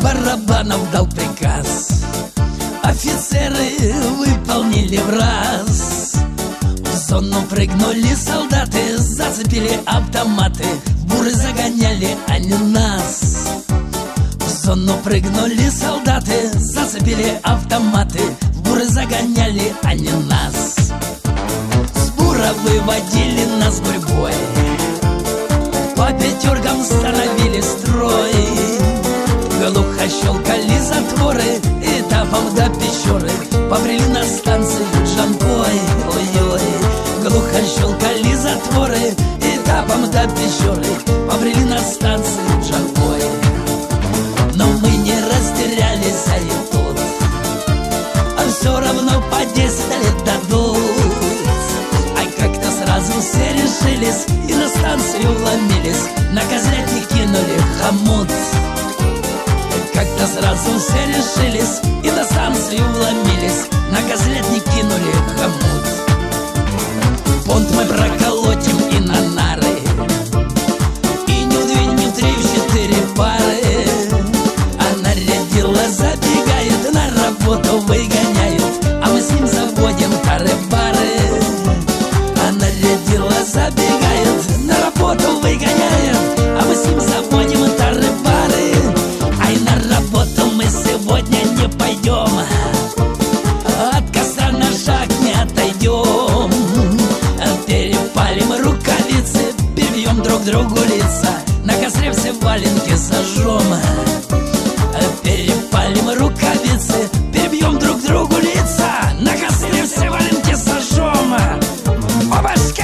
барабанов дал приказ. Офицеры выполнили в раз. В зону прыгнули солдаты, зацепили автоматы, в буры загоняли они нас. В зону прыгнули солдаты, зацепили автоматы, в буры загоняли они нас. С бура выводили нас в бой, по пятеркам становили строй. Глухо щелкали затворы, этапом до Печоры побрели на станцию Джанкой. Ой-ой, глухо щелкали затворы, этапом до Печоры побрели на станцию Джанкой. Но мы не растерялись, а и тут, а все равно по 10 лет дадут. А как-то сразу все решились и на станцию вломились, на козлятник кинули хомут. Как-то сразу все решились и на станцию вломились, на козлятник кинули хомут. Понт мы проколотим и на нары, и не в 2, не в 3, в 4 пары. А нарядила забегает, на работу выгоняет, а мы с ним заводим тары-бары. А нарядила забегает, на работу выгоняет, а мы с ним заводим тары-бары. Ай, на работу мы сегодня не пойдем, от костра на шаг не отойдем. Перепалим рукавицы, перебьем друг другу лица, на костре все валенки сожжем. Перепалим рукавицы, перебьем друг другу лица, на костре все валенки сожжем. Бабашка!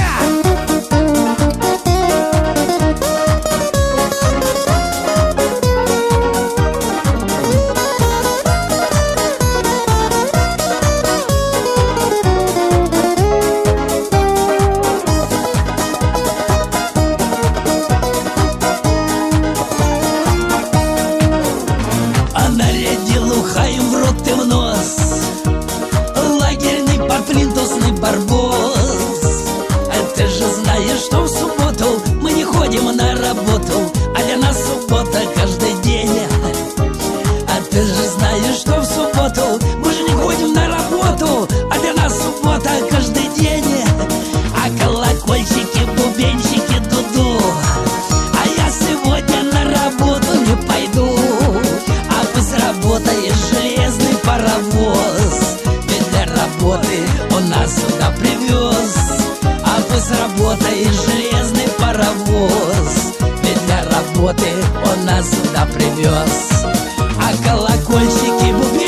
Хаем в рот и в нос, лагерный подплинтусный барбос. А ты же знаешь, что в субботу мы не ходим на работу, а для нас суббота каждый день. А ты же знаешь, что в субботу мы же не ходим на работу, а для нас суббота каждый день. А колокольчики, бубенчики, дуду, а я сегодня на работу не пойду. А пусть работает железный паровоз, ведь для работы он нас сюда привез. А пусть работает железный паровоз, ведь для работы он нас сюда привез. А колокольчики, бубенчики,